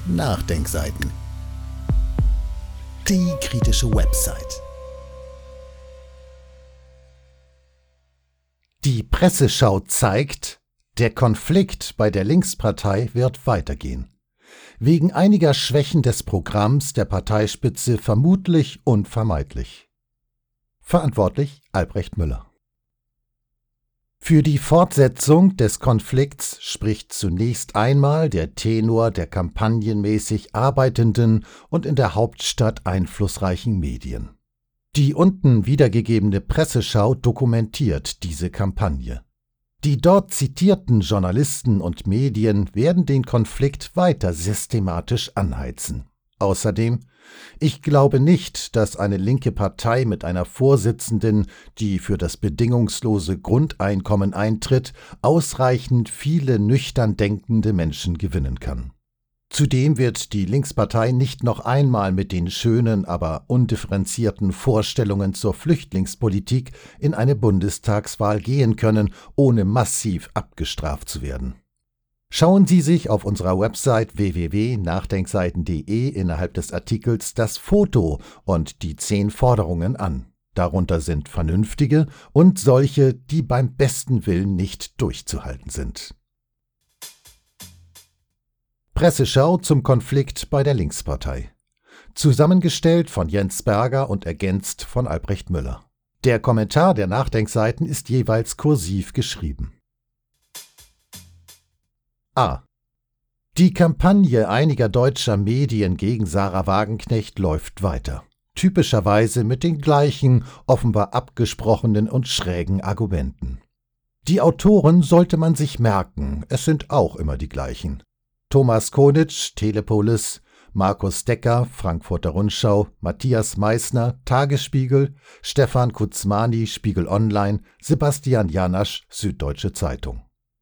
Nachdenkseiten. Die kritische Website. Die Presseschau zeigt, der Konflikt bei der Linkspartei wird weitergehen. Wegen einiger Schwächen des Programms der Parteispitze vermutlich unvermeidlich. Verantwortlich Albrecht Müller. Für die Fortsetzung des Konflikts spricht zunächst einmal der Tenor der kampagnenmäßig arbeitenden und in der Hauptstadt einflussreichen Medien. Die unten wiedergegebene Presseschau dokumentiert diese Kampagne. Die dort zitierten Journalisten und Medien werden den Konflikt weiter systematisch anheizen. Außerdem: Ich glaube nicht, dass eine linke Partei mit einer Vorsitzenden, die für das bedingungslose Grundeinkommen eintritt, ausreichend viele nüchtern denkende Menschen gewinnen kann. Zudem wird die Linkspartei nicht noch einmal mit den schönen, aber undifferenzierten Vorstellungen zur Flüchtlingspolitik in eine Bundestagswahl gehen können, ohne massiv abgestraft zu werden. Schauen Sie sich auf unserer Website www.nachdenkseiten.de innerhalb des Artikels das Foto und die 10 Forderungen an. Darunter sind vernünftige und solche, die beim besten Willen nicht durchzuhalten sind. Presseschau zum Konflikt bei der Linkspartei. Zusammengestellt von Jens Berger und ergänzt von Albrecht Müller. Der Kommentar der Nachdenkseiten ist jeweils kursiv geschrieben. A. Die Kampagne einiger deutscher Medien gegen Sarah Wagenknecht läuft weiter. Typischerweise mit den gleichen, offenbar abgesprochenen und schrägen Argumenten. Die Autoren sollte man sich merken, es sind auch immer die gleichen. Thomas Konitsch, Telepolis, Markus Decker, Frankfurter Rundschau, Matthias Meissner, Tagesspiegel, Stefan Kuzmani, Spiegel Online, Sebastian Janasch, Süddeutsche Zeitung.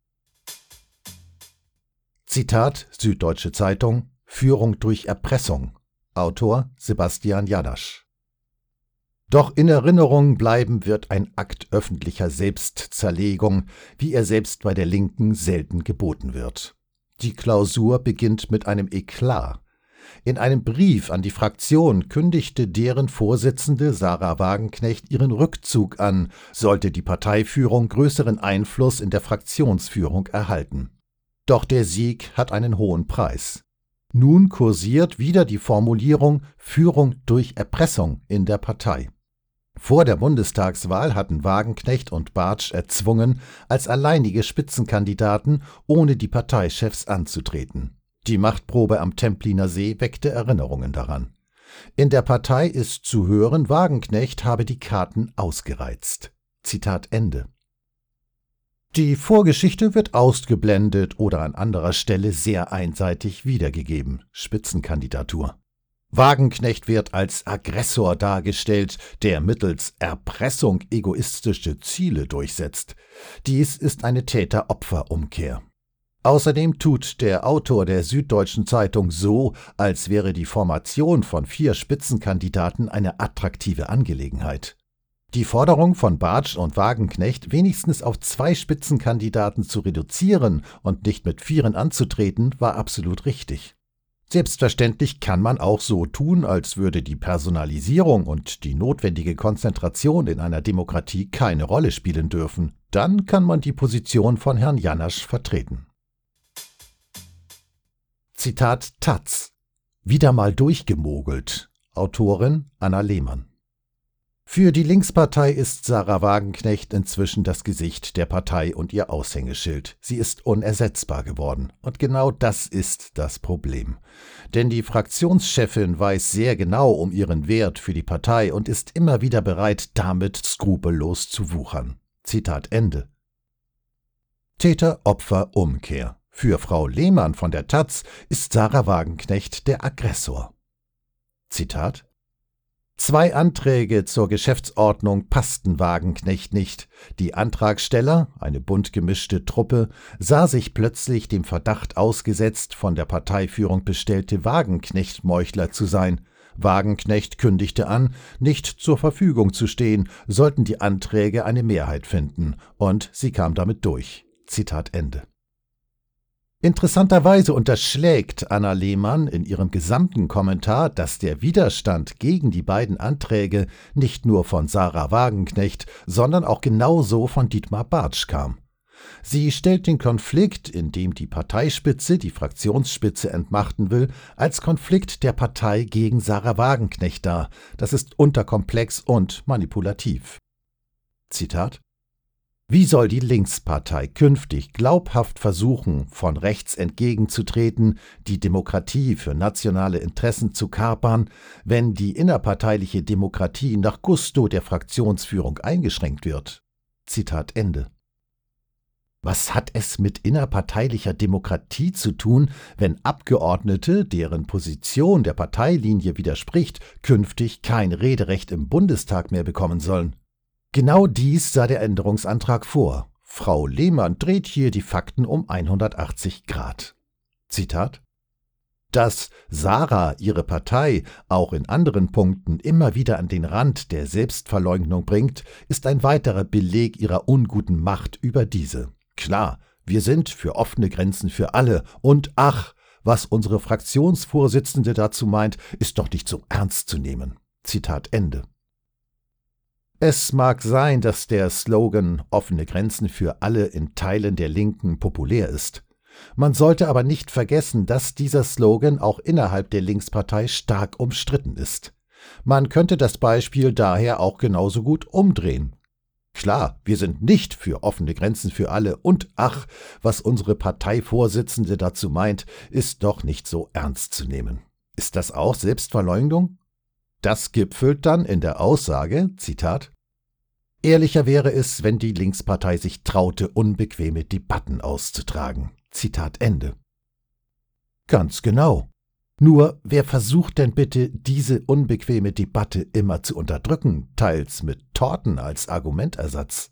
Zitat Süddeutsche Zeitung: Führung durch Erpressung. Autor Sebastian Janasch. Doch in Erinnerung bleiben wird ein Akt öffentlicher Selbstzerlegung, wie er selbst bei der Linken selten geboten wird. Die Klausur beginnt mit einem Eklat. In einem Brief an die Fraktion kündigte deren Vorsitzende Sarah Wagenknecht ihren Rückzug an, sollte die Parteiführung größeren Einfluss in der Fraktionsführung erhalten. Doch der Sieg hat einen hohen Preis. Nun kursiert wieder die Formulierung Führung durch Erpressung in der Partei. Vor der Bundestagswahl hatten Wagenknecht und Bartsch erzwungen, als alleinige Spitzenkandidaten ohne die Parteichefs anzutreten. Die Machtprobe am Templiner See weckte Erinnerungen daran. In der Partei ist zu hören, Wagenknecht habe die Karten ausgereizt. Zitat Ende. Die Vorgeschichte wird ausgeblendet oder an anderer Stelle sehr einseitig wiedergegeben. Spitzenkandidatur. Wagenknecht wird als Aggressor dargestellt, der mittels Erpressung egoistische Ziele durchsetzt. Dies ist eine Täter-Opfer-Umkehr. Außerdem tut der Autor der Süddeutschen Zeitung so, als wäre die Formation von 4 Spitzenkandidaten eine attraktive Angelegenheit. Die Forderung von Bartsch und Wagenknecht, wenigstens auf 2 Spitzenkandidaten zu reduzieren und nicht mit 4 anzutreten, war absolut richtig. Selbstverständlich kann man auch so tun, als würde die Personalisierung und die notwendige Konzentration in einer Demokratie keine Rolle spielen dürfen. Dann kann man die Position von Herrn Janasch vertreten. Zitat taz: Wieder mal durchgemogelt. Autorin Anna Lehmann. Für die Linkspartei ist Sarah Wagenknecht inzwischen das Gesicht der Partei und ihr Aushängeschild. Sie ist unersetzbar geworden. Und genau das ist das Problem. Denn die Fraktionschefin weiß sehr genau um ihren Wert für die Partei und ist immer wieder bereit, damit skrupellos zu wuchern. Zitat Ende. Täter-Opfer-Umkehr. Für Frau Lehmann von der taz ist Sarah Wagenknecht der Aggressor. Zitat: 2 Anträge zur Geschäftsordnung passten Wagenknecht nicht. Die Antragsteller, eine bunt gemischte Truppe, sah sich plötzlich dem Verdacht ausgesetzt, von der Parteiführung bestellte Wagenknecht-Meuchler zu sein. Wagenknecht kündigte an, nicht zur Verfügung zu stehen, sollten die Anträge eine Mehrheit finden. Und sie kam damit durch. Zitat Ende. Interessanterweise unterschlägt Anna Lehmann in ihrem gesamten Kommentar, dass der Widerstand gegen die beiden Anträge nicht nur von Sarah Wagenknecht, sondern auch genauso von Dietmar Bartsch kam. Sie stellt den Konflikt, in dem die Parteispitze die Fraktionsspitze entmachten will, als Konflikt der Partei gegen Sarah Wagenknecht dar. Das ist unterkomplex und manipulativ. Zitat: Wie soll die Linkspartei künftig glaubhaft versuchen, von rechts entgegenzutreten, die Demokratie für nationale Interessen zu kapern, wenn die innerparteiliche Demokratie nach Gusto der Fraktionsführung eingeschränkt wird? Zitat Ende. Was hat es mit innerparteilicher Demokratie zu tun, wenn Abgeordnete, deren Position der Parteilinie widerspricht, künftig kein Rederecht im Bundestag mehr bekommen sollen? Genau dies sah der Änderungsantrag vor. Frau Lehmann dreht hier die Fakten um 180 Grad. Zitat: Dass Sarah ihre Partei auch in anderen Punkten immer wieder an den Rand der Selbstverleugnung bringt, ist ein weiterer Beleg ihrer unguten Macht über diese. Klar, wir sind für offene Grenzen für alle und ach, was unsere Fraktionsvorsitzende dazu meint, ist doch nicht so ernst zu nehmen. Zitat Ende. Es mag sein, dass der Slogan »offene Grenzen für alle« in Teilen der Linken populär ist. Man sollte aber nicht vergessen, dass dieser Slogan auch innerhalb der Linkspartei stark umstritten ist. Man könnte das Beispiel daher auch genauso gut umdrehen. Klar, wir sind nicht für offene Grenzen für alle und ach, was unsere Parteivorsitzende dazu meint, ist doch nicht so ernst zu nehmen. Ist das auch Selbstverleugnung? Das gipfelt dann in der Aussage, Zitat: Ehrlicher wäre es, wenn die Linkspartei sich traute, unbequeme Debatten auszutragen. Zitat Ende. Ganz genau. Nur, wer versucht denn bitte, diese unbequeme Debatte immer zu unterdrücken, teils mit Torten als Argumentersatz?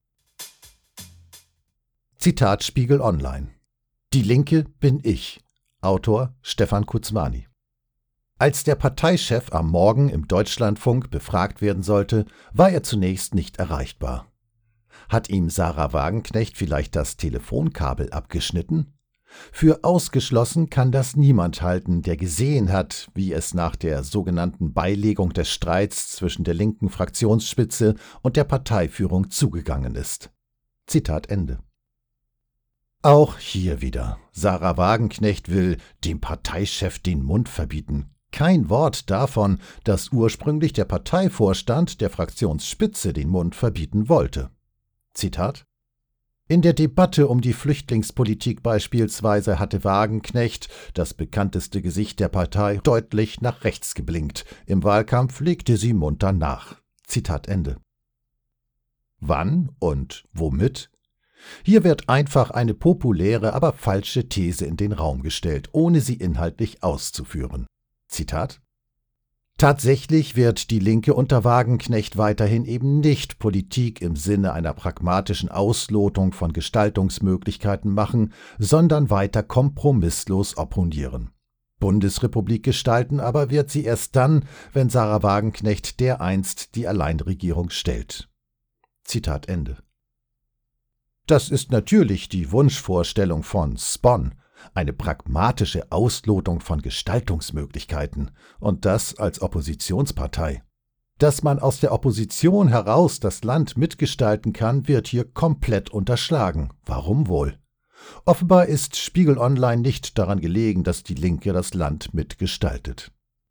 Zitat Spiegel Online. Die Linke bin ich. Autor Stefan Kuzmani. Als der Parteichef am Morgen im Deutschlandfunk befragt werden sollte, war er zunächst nicht erreichbar. Hat ihm Sarah Wagenknecht vielleicht das Telefonkabel abgeschnitten? Für ausgeschlossen kann das niemand halten, der gesehen hat, wie es nach der sogenannten Beilegung des Streits zwischen der linken Fraktionsspitze und der Parteiführung zugegangen ist. Zitat Ende. Auch hier wieder. Sarah Wagenknecht will dem Parteichef den Mund verbieten. Kein Wort davon, dass ursprünglich der Parteivorstand der Fraktionsspitze den Mund verbieten wollte. Zitat: In der Debatte um die Flüchtlingspolitik beispielsweise hatte Wagenknecht, das bekannteste Gesicht der Partei, deutlich nach rechts geblinkt. Im Wahlkampf legte sie munter nach. Zitat Ende. Wann und womit? Hier wird einfach eine populäre, aber falsche These in den Raum gestellt, ohne sie inhaltlich auszuführen. Zitat: Tatsächlich wird die Linke unter Wagenknecht weiterhin eben nicht Politik im Sinne einer pragmatischen Auslotung von Gestaltungsmöglichkeiten machen, sondern weiter kompromisslos opponieren. Bundesrepublik gestalten aber wird sie erst dann, wenn Sarah Wagenknecht dereinst die Alleinregierung stellt. Zitat Ende. Das ist natürlich die Wunschvorstellung von Spon, eine pragmatische Auslotung von Gestaltungsmöglichkeiten, und das als Oppositionspartei. Dass man aus der Opposition heraus das Land mitgestalten kann, wird hier komplett unterschlagen. Warum wohl? Offenbar ist Spiegel Online nicht daran gelegen, dass die Linke das Land mitgestaltet.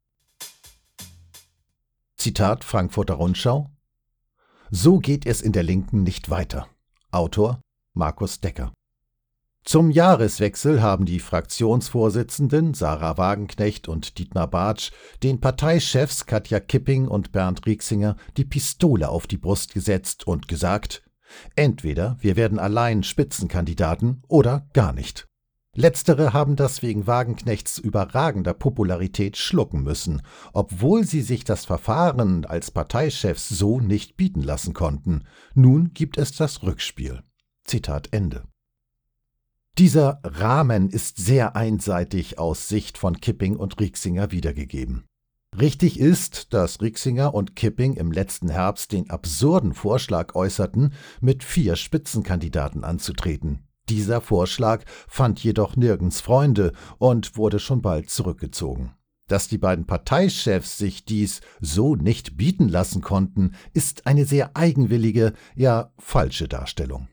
Zitat Frankfurter Rundschau: So geht es in der Linken nicht weiter. Autor Markus Decker. Zum Jahreswechsel haben die Fraktionsvorsitzenden Sarah Wagenknecht und Dietmar Bartsch den Parteichefs Katja Kipping und Bernd Rieksinger die Pistole auf die Brust gesetzt und gesagt: Entweder wir werden allein Spitzenkandidaten oder gar nicht. Letztere haben das wegen Wagenknechts überragender Popularität schlucken müssen, obwohl sie sich das Verfahren als Parteichefs so nicht bieten lassen konnten. Nun gibt es das Rückspiel. Zitat Ende. Dieser Rahmen ist sehr einseitig aus Sicht von Kipping und Rieksinger wiedergegeben. Richtig ist, dass Rieksinger und Kipping im letzten Herbst den absurden Vorschlag äußerten, mit 4 Spitzenkandidaten anzutreten. Dieser Vorschlag fand jedoch nirgends Freunde und wurde schon bald zurückgezogen. Dass die beiden Parteichefs sich dies so nicht bieten lassen konnten, ist eine sehr eigenwillige, ja falsche Darstellung.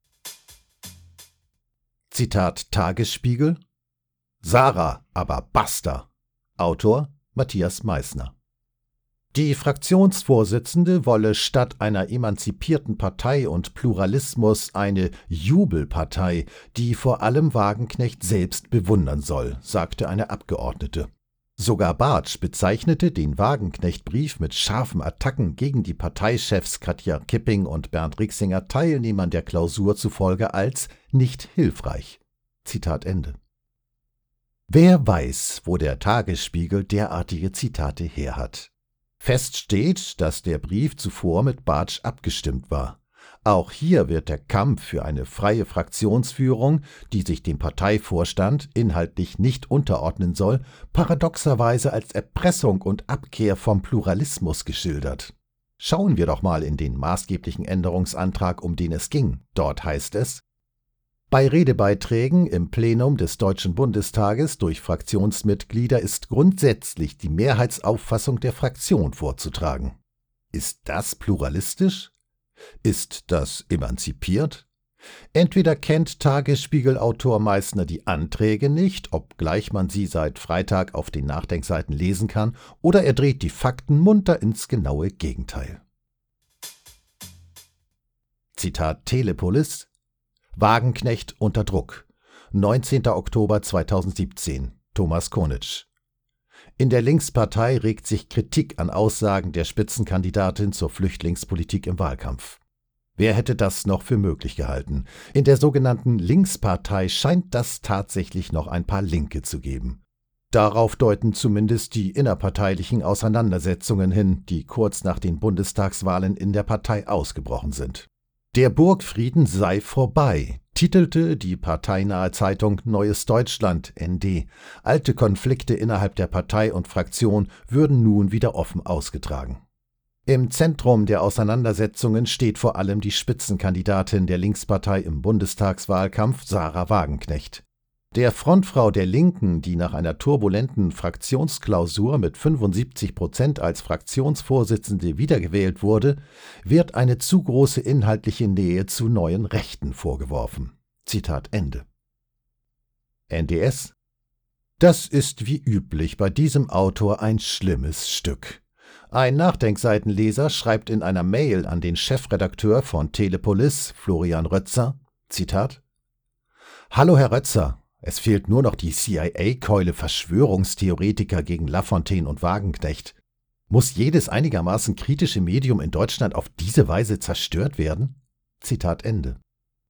Zitat Tagesspiegel: Sarah, aber basta. Autor Matthias Meissner. Die Fraktionsvorsitzende wolle statt einer emanzipierten Partei und Pluralismus eine Jubelpartei, die vor allem Wagenknecht selbst bewundern soll, sagte eine Abgeordnete. Sogar Bartsch bezeichnete den Wagenknecht-Brief mit scharfen Attacken gegen die Parteichefs Katja Kipping und Bernd Rixinger Teilnehmern der Klausur zufolge als nicht hilfreich. Zitat Ende. Wer weiß, wo der Tagesspiegel derartige Zitate her hat. Fest steht, dass der Brief zuvor mit Bartsch abgestimmt war. Auch hier wird der Kampf für eine freie Fraktionsführung, die sich dem Parteivorstand inhaltlich nicht unterordnen soll, paradoxerweise als Erpressung und Abkehr vom Pluralismus geschildert. Schauen wir doch mal in den maßgeblichen Änderungsantrag, um den es ging. Dort heißt es: Bei Redebeiträgen im Plenum des Deutschen Bundestages durch Fraktionsmitglieder ist grundsätzlich die Mehrheitsauffassung der Fraktion vorzutragen. Ist das pluralistisch? Ist das emanzipiert? Entweder kennt Tagesspiegel-Autor Meissner die Anträge nicht, obgleich man sie seit Freitag auf den Nachdenkseiten lesen kann, oder er dreht die Fakten munter ins genaue Gegenteil. Zitat Telepolis: Wagenknecht unter Druck. 19. Oktober 2017. Thomas Konitsch. In der Linkspartei regt sich Kritik an Aussagen der Spitzenkandidatin zur Flüchtlingspolitik im Wahlkampf. Wer hätte das noch für möglich gehalten? In der sogenannten Linkspartei scheint das tatsächlich noch ein paar Linke zu geben. Darauf deuten zumindest die innerparteilichen Auseinandersetzungen hin, die kurz nach den Bundestagswahlen in der Partei ausgebrochen sind. Der Burgfrieden sei vorbei, titelte die parteinahe Zeitung Neues Deutschland (ND). Alte Konflikte innerhalb der Partei und Fraktion würden nun wieder offen ausgetragen. Im Zentrum der Auseinandersetzungen steht vor allem die Spitzenkandidatin der Linkspartei im Bundestagswahlkampf, Sarah Wagenknecht. Der Frontfrau der Linken, die nach einer turbulenten Fraktionsklausur mit 75% als Fraktionsvorsitzende wiedergewählt wurde, wird eine zu große inhaltliche Nähe zu neuen Rechten vorgeworfen. Zitat Ende. NDS: Das ist wie üblich bei diesem Autor ein schlimmes Stück. Ein Nachdenkseitenleser schreibt in einer Mail an den Chefredakteur von Telepolis, Florian Rötzer, Zitat: Hallo Herr Rötzer, es fehlt nur noch die CIA-Keule Verschwörungstheoretiker gegen Lafontaine und Wagenknecht. Muss jedes einigermaßen kritische Medium in Deutschland auf diese Weise zerstört werden? Zitat Ende.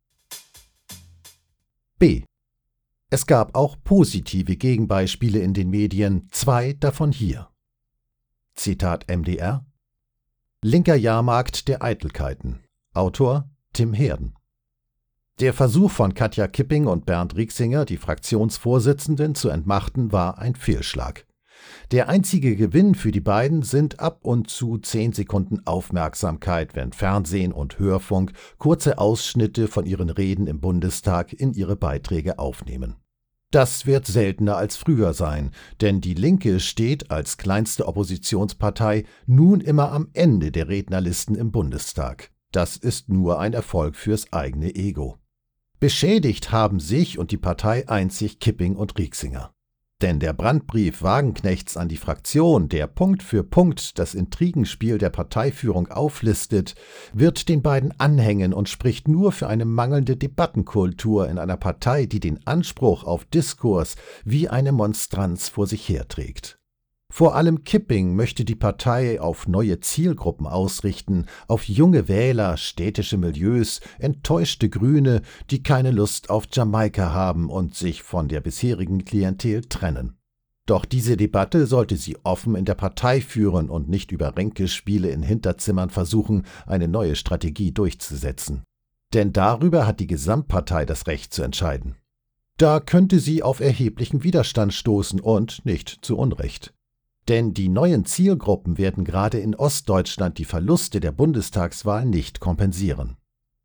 B. Es gab auch positive Gegenbeispiele in den Medien, 2 davon hier. Zitat MDR: Linker Jahrmarkt der Eitelkeiten. Autor Tim Herden. Der Versuch von Katja Kipping und Bernd Rixinger, die Fraktionsvorsitzenden zu entmachten, war ein Fehlschlag. Der einzige Gewinn für die beiden sind ab und zu 10 Sekunden Aufmerksamkeit, wenn Fernsehen und Hörfunk kurze Ausschnitte von ihren Reden im Bundestag in ihre Beiträge aufnehmen. Das wird seltener als früher sein, denn die Linke steht als kleinste Oppositionspartei nun immer am Ende der Rednerlisten im Bundestag. Das ist nur ein Erfolg fürs eigene Ego. Beschädigt haben sich und die Partei einzig Kipping und Rixinger. Denn der Brandbrief Wagenknechts an die Fraktion, der Punkt für Punkt das Intrigenspiel der Parteiführung auflistet, wird den beiden anhängen und spricht nur für eine mangelnde Debattenkultur in einer Partei, die den Anspruch auf Diskurs wie eine Monstranz vor sich herträgt. Vor allem Kipping möchte die Partei auf neue Zielgruppen ausrichten, auf junge Wähler, städtische Milieus, enttäuschte Grüne, die keine Lust auf Jamaika haben und sich von der bisherigen Klientel trennen. Doch diese Debatte sollte sie offen in der Partei führen und nicht über Ränkespiele in Hinterzimmern versuchen, eine neue Strategie durchzusetzen. Denn darüber hat die Gesamtpartei das Recht zu entscheiden. Da könnte sie auf erheblichen Widerstand stoßen und nicht zu Unrecht. Denn die neuen Zielgruppen werden gerade in Ostdeutschland die Verluste der Bundestagswahl nicht kompensieren.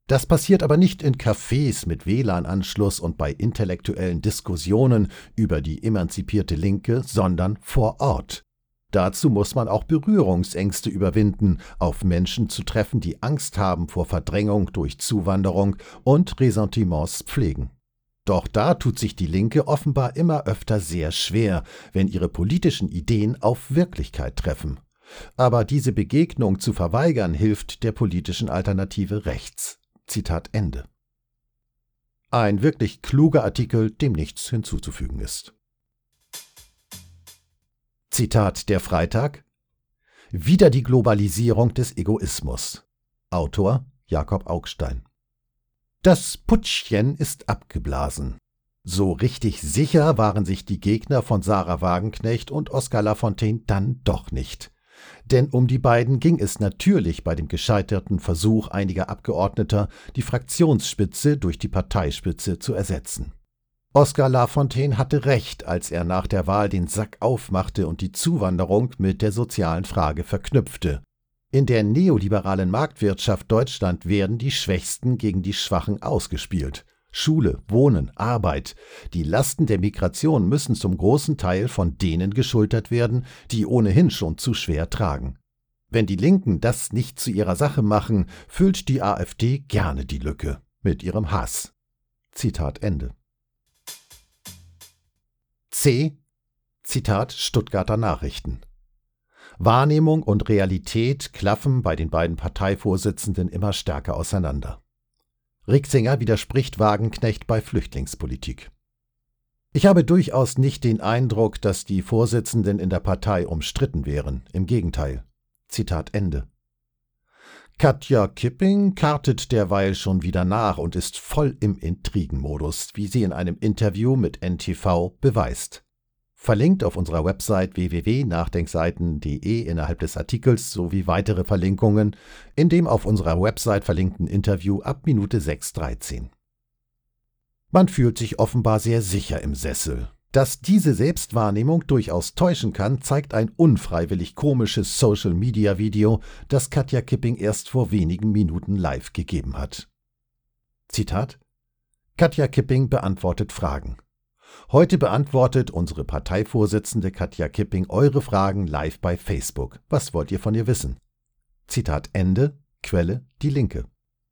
Das passiert aber nicht in Cafés mit WLAN-Anschluss und bei intellektuellen Diskussionen über die emanzipierte Linke, sondern vor Ort. Dazu muss man auch Berührungsängste überwinden, auf Menschen zu treffen, die Angst haben vor Verdrängung durch Zuwanderung und Ressentiments pflegen. Doch da tut sich die Linke offenbar immer öfter sehr schwer, wenn ihre politischen Ideen auf Wirklichkeit treffen. Aber diese Begegnung zu verweigern hilft der politischen Alternative rechts. Zitat Ende. Ein wirklich kluger Artikel, dem nichts hinzuzufügen ist. Zitat der Freitag: Wieder die Globalisierung des Egoismus. Autor Jakob Augstein. Das Putschchen ist abgeblasen. So richtig sicher waren sich die Gegner von Sarah Wagenknecht und Oskar Lafontaine dann doch nicht. Denn um die beiden ging es natürlich bei dem gescheiterten Versuch einiger Abgeordneter, die Fraktionsspitze durch die Parteispitze zu ersetzen. Oskar Lafontaine hatte recht, als er nach der Wahl den Sack aufmachte und die Zuwanderung mit der sozialen Frage verknüpfte. In der neoliberalen Marktwirtschaft Deutschland werden die Schwächsten gegen die Schwachen ausgespielt. Schule, Wohnen, Arbeit. Die Lasten der Migration müssen zum großen Teil von denen geschultert werden, die ohnehin schon zu schwer tragen. Wenn die Linken das nicht zu ihrer Sache machen, füllt die AfD gerne die Lücke mit ihrem Hass. Zitat Ende. C. Zitat Stuttgarter Nachrichten. Wahrnehmung und Realität klaffen bei den beiden Parteivorsitzenden immer stärker auseinander. Rixinger widerspricht Wagenknecht bei Flüchtlingspolitik. Ich habe durchaus nicht den Eindruck, dass die Vorsitzenden in der Partei umstritten wären. Im Gegenteil. Zitat Ende. Katja Kipping kartet derweil schon wieder nach und ist voll im Intrigenmodus, wie sie in einem Interview mit NTV beweist. Verlinkt auf unserer Website www.nachdenkseiten.de innerhalb des Artikels sowie weitere Verlinkungen in dem auf unserer Website verlinkten Interview ab Minute 6:13. Man fühlt sich offenbar sehr sicher im Sessel. Dass diese Selbstwahrnehmung durchaus täuschen kann, zeigt ein unfreiwillig komisches Social-Media-Video, das Katja Kipping erst vor wenigen Minuten live gegeben hat. Zitat: Katja Kipping beantwortet Fragen. Heute beantwortet unsere Parteivorsitzende Katja Kipping eure Fragen live bei Facebook. Was wollt ihr von ihr wissen? Zitat Ende, Quelle Die Linke.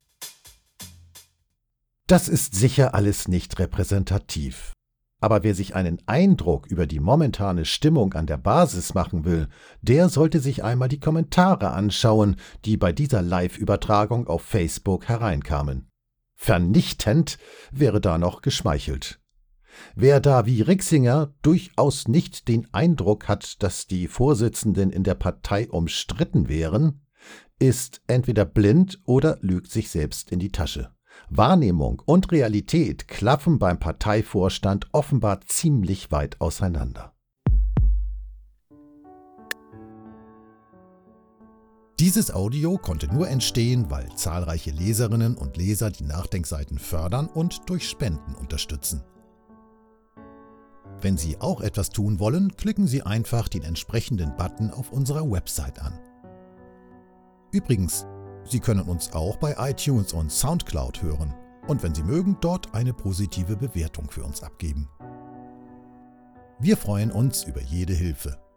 Das ist sicher alles nicht repräsentativ. Aber wer sich einen Eindruck über die momentane Stimmung an der Basis machen will, der sollte sich einmal die Kommentare anschauen, die bei dieser Live-Übertragung auf Facebook hereinkamen. Vernichtend wäre da noch geschmeichelt. Wer da wie Rixinger durchaus nicht den Eindruck hat, dass die Vorsitzenden in der Partei umstritten wären, ist entweder blind oder lügt sich selbst in die Tasche. Wahrnehmung und Realität klaffen beim Parteivorstand offenbar ziemlich weit auseinander. Dieses Audio konnte nur entstehen, weil zahlreiche Leserinnen und Leser die Nachdenkseiten fördern und durch Spenden unterstützen. Wenn Sie auch etwas tun wollen, klicken Sie einfach den entsprechenden Button auf unserer Website an. Übrigens, Sie können uns auch bei iTunes und Soundcloud hören und wenn Sie mögen, dort eine positive Bewertung für uns abgeben. Wir freuen uns über jede Hilfe.